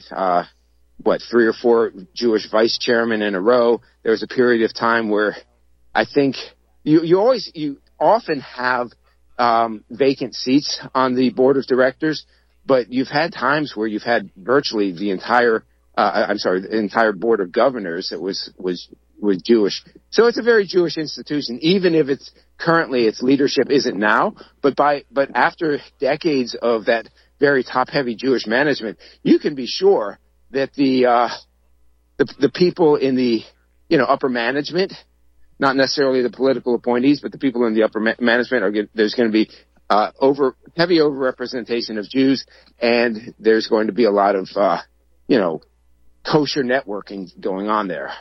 Speaker 3: 3 or 4 Jewish vice chairmen in a row. There was a period of time where I think you often have vacant seats on the board of directors, but you've had times where you've had virtually the entire board of governors that was Jewish. So it's a very Jewish institution, even if its leadership isn't now, but after decades of that very top-heavy Jewish management, you can be sure that the people in the upper management, not necessarily the political appointees, but the people in the upper management there's going to be heavy overrepresentation of Jews, and there's going to be a lot of kosher networking going on there.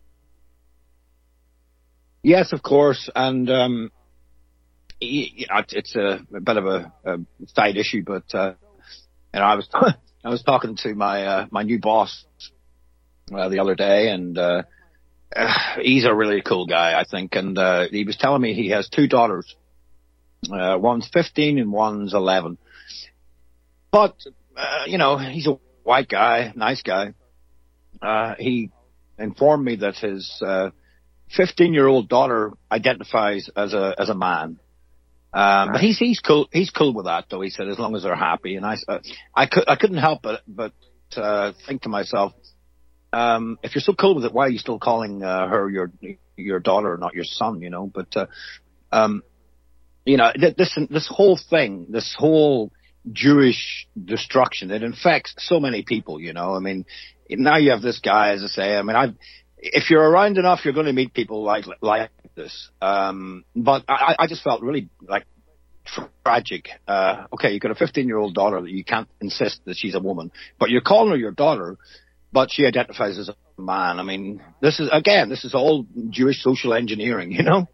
Speaker 2: Yes, of course, and it's a bit of a side issue, but I was talking to my new boss the other day, and he's a really cool guy, I think, and he was telling me he has 2 daughters. One's 15 and one's 11. But he's a white guy, nice guy. He informed me that his 15-year-old daughter identifies as a man. But he's cool. He's cool with that, though. He said, as long as they're happy. And I couldn't help but think to myself, if you're so cool with it, why are you still calling her your daughter, not your son? You know, but you know, this whole thing, this whole Jewish destruction, it infects so many people. You know, I mean, now you have this guy, as I say. I mean, if you're around enough, you're going to meet people like this. But I just felt really like tragic. Okay, you've got a 15-year-old daughter that you can't insist that she's a woman, but you're calling her your daughter, but she identifies as a man. I mean, this is all Jewish social engineering, you know?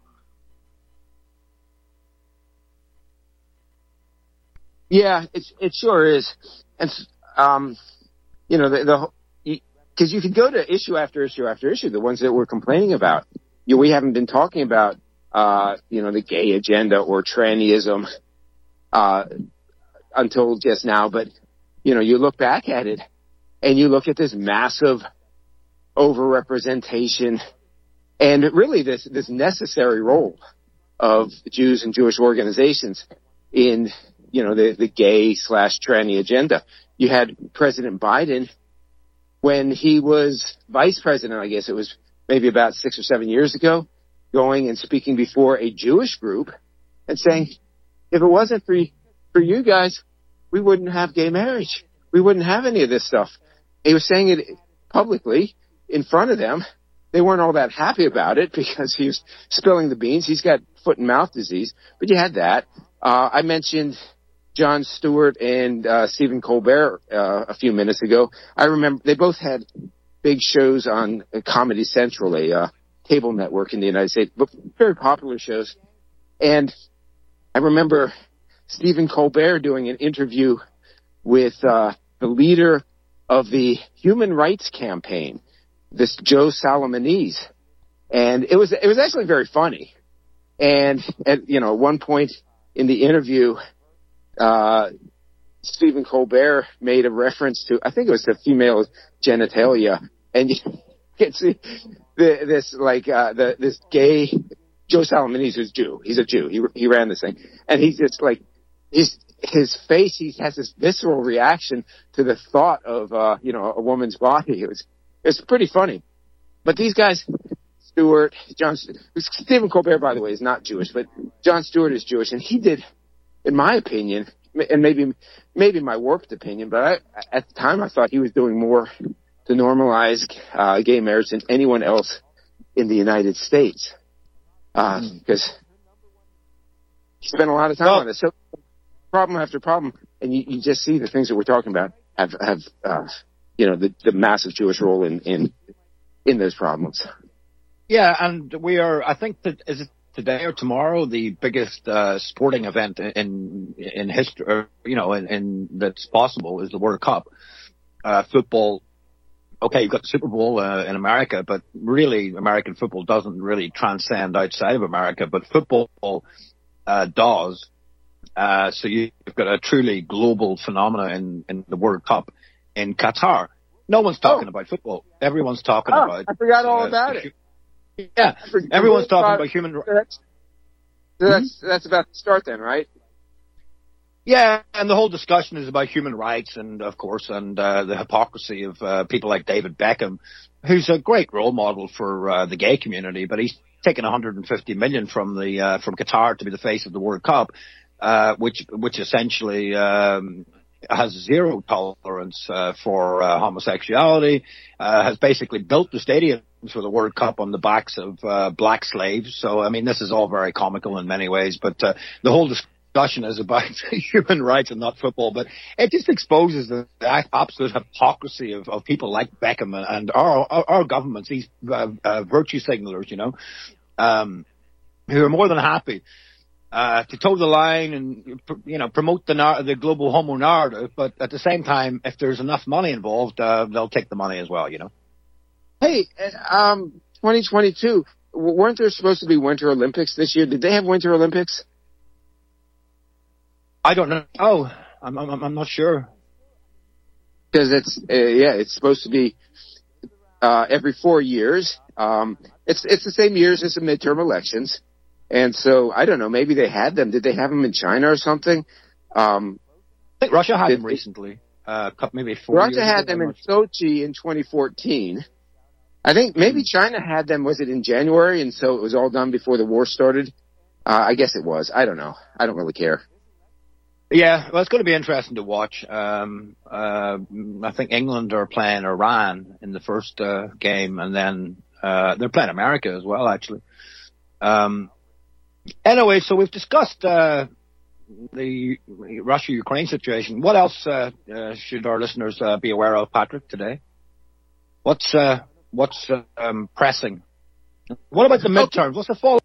Speaker 3: Yeah, it sure is. And, you know, because you could go to issue after issue after issue, the ones that we're complaining about. We haven't been talking about, you know, the gay agenda or trannyism until just now. But, you know, you look back at it and you look at this massive overrepresentation and really this necessary role of Jews and Jewish organizations in, you know, the gay/tranny agenda. You had President Biden when he was vice president, I guess it was maybe about 6 or 7 years ago, going and speaking before a Jewish group and saying, if it wasn't for you guys, we wouldn't have gay marriage. We wouldn't have any of this stuff. He was saying it publicly in front of them. They weren't all that happy about it because he was spilling the beans. He's got foot and mouth disease, but you had that. I mentioned Jon Stewart and Stephen Colbert a few minutes ago. I remember they both had big shows on Comedy Central, a cable network in the United States, but very popular shows. And I remember Stephen Colbert doing an interview with the leader of the Human Rights Campaign, this Joe Solomonese. And it was actually very funny. And at one point in the interview, Stephen Colbert made a reference to, I think it was the female genitalia, and you can see this gay Joe Solomonese, who's Jew. He's a Jew. He ran this thing, and he's just like his face. He has this visceral reaction to the thought of a woman's body. It's pretty funny, but these guys. Stephen Colbert, by the way, is not Jewish, but Jon Stewart is Jewish, and he did, in my opinion, and maybe my warped opinion, but at the time I thought he was doing more to normalize gay marriage than anyone else in the United States, because he spent a lot of time on this. So problem after problem, and you just see the things that we're talking about have the massive Jewish role in those problems.
Speaker 2: Yeah, and we are, I think that, is it today or tomorrow, the biggest sporting event in history, in that's possible is the World Cup. Football, okay, you've got the Super Bowl in America, but really American football doesn't really transcend outside of America, but football does. So you've got a truly global phenomenon in the World Cup in Qatar. No one's talking about football. Everyone's talking about...
Speaker 3: I forgot all about it.
Speaker 2: Yeah, everyone's talking about human rights.
Speaker 3: That's about to start then, right?
Speaker 2: Yeah, and the whole discussion is about human rights and, of course, the hypocrisy of people like David Beckham, who's a great role model for the gay community, but he's taken $150 million from Qatar to be the face of the World Cup, which essentially has zero tolerance for homosexuality, has basically built the stadiums for the World Cup on the backs of black slaves. So, I mean, this is all very comical in many ways, but the whole discussion is about human rights and not football. But it just exposes the absolute hypocrisy of people like Beckham and our governments, these virtue signalers, who are more than happy to toe the line and, promote the global homo narrative. But at the same time, if there's enough money involved, they'll take the money as well,
Speaker 3: Hey, 2022, weren't there supposed to be Winter Olympics this year? Did they have Winter Olympics?
Speaker 2: I don't know. Oh, I'm not sure.
Speaker 3: Because it's supposed to be every 4 years. It's the same years as the midterm elections. And so, I don't know, maybe they had them. Did they have them in China or something?
Speaker 2: I think Russia had them recently. maybe 4 years ago.
Speaker 3: Russia had them in Sochi in 2014. I think maybe China had them, was it in January, and so it was all done before the war started? I guess it was. I don't know. I don't really care.
Speaker 2: Yeah, well, it's going to be interesting to watch. I think England are playing Iran in the first game, and then they're playing America as well, actually. Anyway, so we've discussed the Russia-Ukraine situation. What else should our listeners be aware of, Patrick, today? What's pressing? What about the midterms? What's the fall?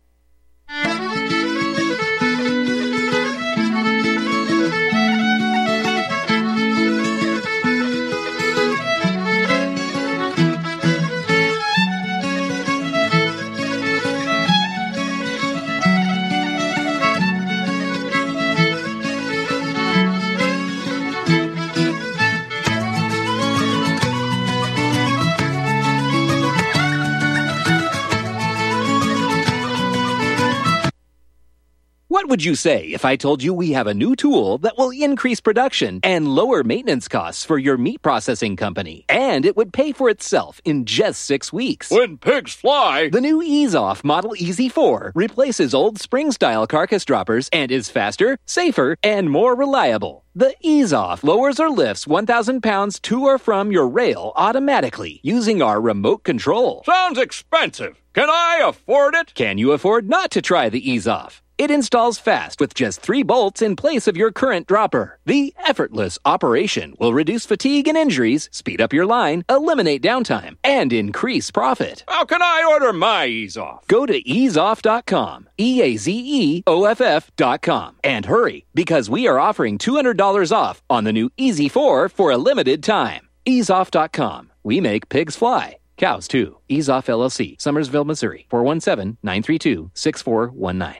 Speaker 12: What would you say if I told you we have a new tool that will increase production and lower maintenance costs for your meat processing company? And it would pay for itself in just 6 weeks.
Speaker 13: When pigs fly!
Speaker 12: The new EaseOff Model Easy 4 replaces old spring-style carcass droppers and is faster, safer, and more reliable. The EaseOff lowers or lifts 1,000 pounds to or from your rail automatically using our remote control.
Speaker 13: Sounds expensive. Can I afford it?
Speaker 12: Can you afford not to try the EaseOff? It installs fast with just 3 bolts in place of your current dropper. The effortless operation will reduce fatigue and injuries, speed up your line, eliminate downtime, and increase profit.
Speaker 13: How can I order my EaseOff?
Speaker 12: Go to easeoff.com, EAZEOFF.com, and hurry, because we are offering $200 off on the new Easy 4 for a limited time. Easeoff.com. We make pigs fly. Cows, too. EaseOff LLC, Summersville, Missouri, 417-932-6419.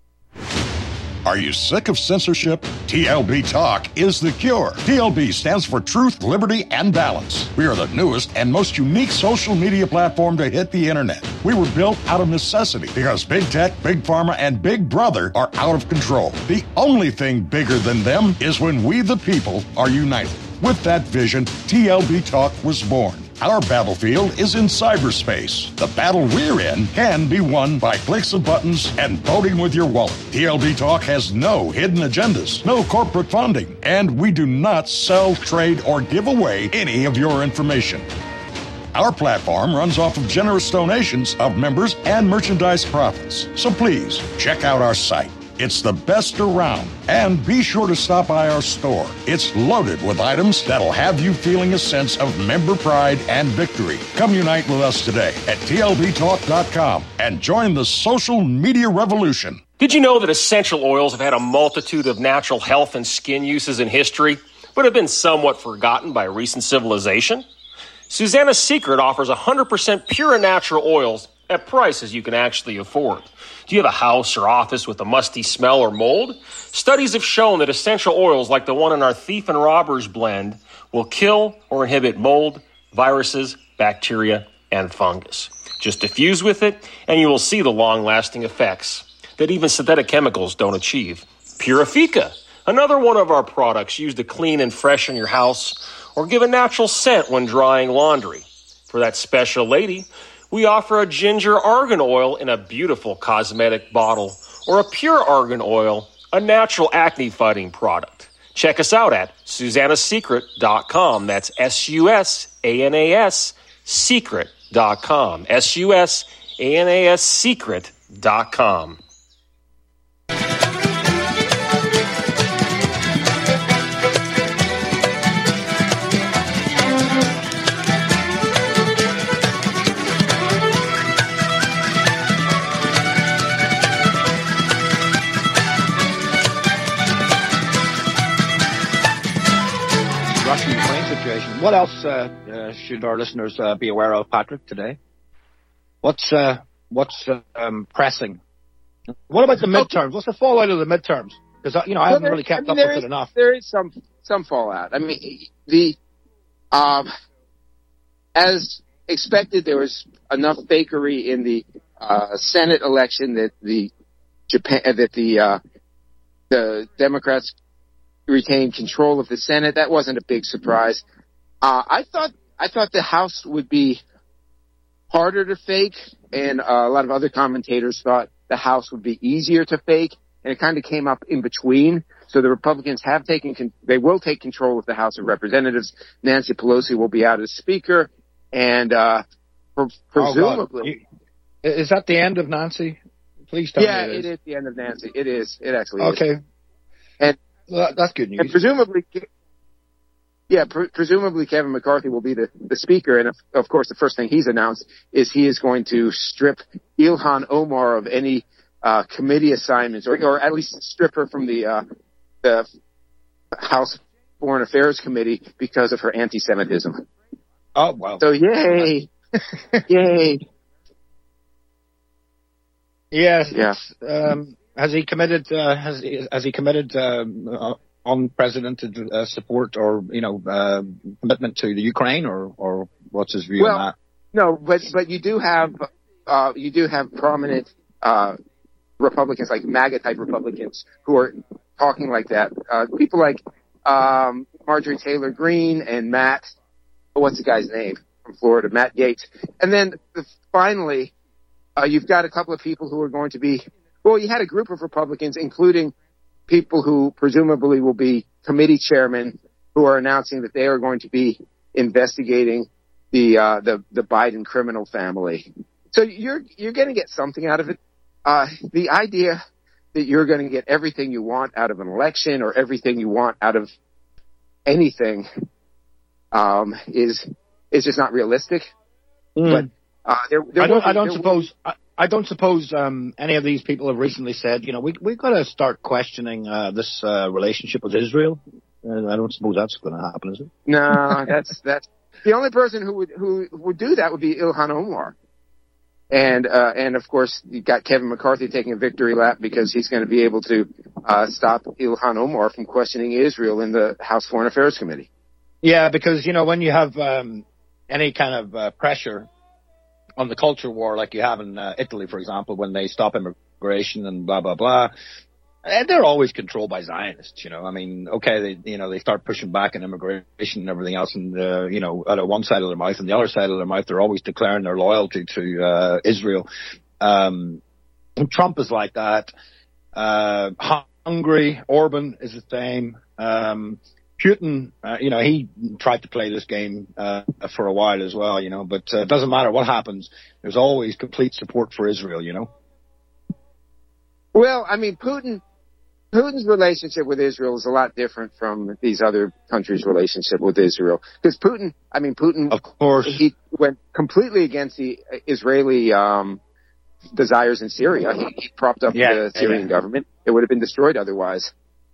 Speaker 14: Are you sick of censorship? TLB Talk is the cure. TLB stands for Truth, Liberty, and Balance. We are the newest and most unique social media platform to hit the internet. We were built out of necessity because Big Tech, Big Pharma, and Big Brother are out of control. The only thing bigger than them is when we, the people, are united. With that vision, TLB Talk was born. Our battlefield is in cyberspace. The battle we're in can be won by clicks of buttons and voting with your wallet. TLB Talk has no hidden agendas, no corporate funding, and we do not sell, trade, or give away any of your information. Our platform runs off of generous donations of members and merchandise profits. So please, check out our site. It's the best around. And be sure to stop by our store. It's loaded with items that'll have you feeling a sense of member pride and victory. Come unite with us today at TLBTalk.com and join the social media revolution.
Speaker 15: Did you know that essential oils have had a multitude of natural health and skin uses in history, but have been somewhat forgotten by recent civilization? Susanna's Secret offers 100% pure and natural oils at prices you can actually afford. Do you have a house or office with a musty smell or mold? Studies have shown that essential oils like the one in our Thief and Robbers blend will kill or inhibit mold, viruses, bacteria, and fungus. Just diffuse with it, and you will see the long-lasting effects that even synthetic chemicals don't achieve. Purifica, another one of our products used to clean and freshen your house or give a natural scent when drying laundry. For that special lady, we offer a ginger argan oil in a beautiful cosmetic bottle, or a pure argan oil, a natural acne-fighting product. Check us out at SusannaSecret.com. That's SUSANAS Secret.com. SUSANAS Secret.com.
Speaker 2: What else should our listeners be aware of, Patrick, today? What's pressing? What about the midterms? What's the fallout of the midterms? Because I haven't really kept up with it enough.
Speaker 3: There is some fallout. I mean, as expected, there was enough fakery in the Senate election that the Democrats retain control of the Senate. That wasn't a big surprise. I thought the House would be harder to fake, and a lot of other commentators thought the House would be easier to fake, and it kind of came up in between. So the Republicans they will take control of the House of Representatives. Nancy Pelosi will be out as Speaker, and presumably...
Speaker 2: Is that the end of Nancy? Please tell me
Speaker 3: it is the end of Nancy. It is. It actually is.
Speaker 2: Okay.
Speaker 3: And
Speaker 2: that's good news.
Speaker 3: And presumably Kevin McCarthy will be the Speaker. And of course, the first thing he's announced is he is going to strip Ilhan Omar of any committee assignments, or at least strip her from the House Foreign Affairs Committee because of her anti-Semitism.
Speaker 2: Oh, wow.
Speaker 3: So yay. Yay.
Speaker 2: Yes.
Speaker 3: Yeah.
Speaker 2: Has he committed? Has he committed unprecedented support or commitment to the Ukraine, or what's his view on that?
Speaker 3: No, but you do have prominent Republicans, like MAGA type Republicans, who are talking like that. People like Marjorie Taylor Greene and Matt, what's the guy's name from Florida, Matt Gaetz, and then finally. You've got a couple of people who are going to be, you had a group of Republicans, including people who presumably will be committee chairmen, who are announcing that they are going to be investigating the Biden criminal family. So you're going to get something out of it. The idea that you're going to get everything you want out of an election or everything you want out of anything is just not realistic. But
Speaker 2: I don't suppose any of these people have recently said, we've got to start questioning this relationship with Israel. I don't suppose that's going to happen, is it?
Speaker 3: No, that's the only person who would do that would be Ilhan Omar, and of course you got Kevin McCarthy taking a victory lap because he's going to be able to stop Ilhan Omar from questioning Israel in the House Foreign Affairs Committee.
Speaker 2: Yeah, because when you have any kind of pressure on the culture war, like you have in Italy, for example, when they stop immigration and blah, blah, blah, and they're always controlled by Zionists, I mean, okay, they start pushing back on immigration and everything else, and, out of one side of their mouth and the other side of their mouth, they're always declaring their loyalty to Israel. Trump is like that. Hungary, Orban is the same. Putin, he tried to play this game for a while as well, but it doesn't matter what happens. There's always complete support for Israel,
Speaker 3: Well, I mean, Putin's relationship with Israel is a lot different from these other countries' relationship with Israel. Because Putin,
Speaker 2: of course,
Speaker 3: he went completely against the Israeli desires in Syria. He propped up the Syrian government. It would have been destroyed otherwise.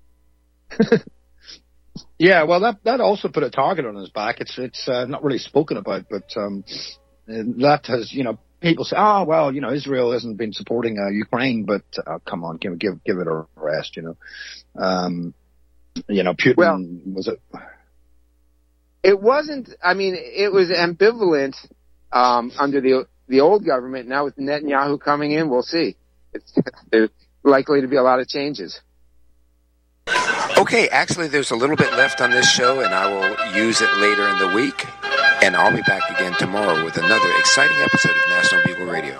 Speaker 2: Yeah, well, that also put a target on his back. It's not really spoken about, but that has, people say, Israel hasn't been supporting Ukraine, but come on, give it a rest, Putin was it?
Speaker 3: It wasn't. I mean, it was ambivalent under the old government. Now with Netanyahu coming in, we'll see. There's likely to be a lot of changes.
Speaker 1: Okay, actually, there's a little bit left on this show, and I will use it later in the week. And I'll be back again tomorrow with another exciting episode of National Bugle Radio.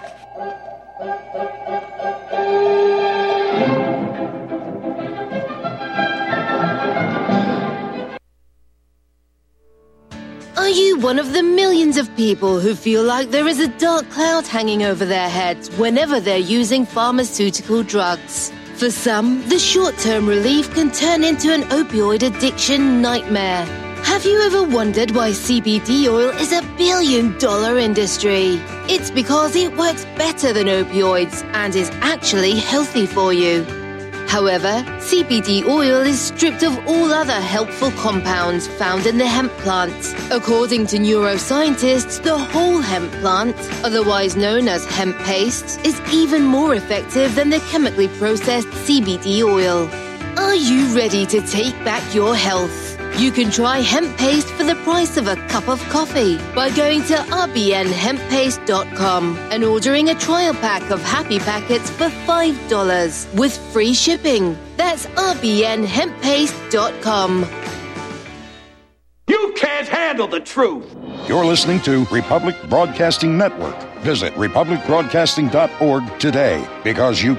Speaker 16: Are you one of the millions of people who feel like there is a dark cloud hanging over their heads whenever they're using pharmaceutical drugs? For some, the short-term relief can turn into an opioid addiction nightmare. Have you ever wondered why CBD oil is a billion-dollar industry? It's because it works better than opioids and is actually healthy for you. However, CBD oil is stripped of all other helpful compounds found in the hemp plant. According to neuroscientists, the whole hemp plant, otherwise known as hemp paste, is even more effective than the chemically processed CBD oil. Are you ready to take back your health? You can try hemp paste for the price of a cup of coffee by going to rbnhemppaste.com and ordering a trial pack of Happy Packets for $5 with free shipping. That's rbnhemppaste.com.
Speaker 13: You can't handle the truth.
Speaker 14: You're listening to Republic Broadcasting Network. Visit republicbroadcasting.org today, because you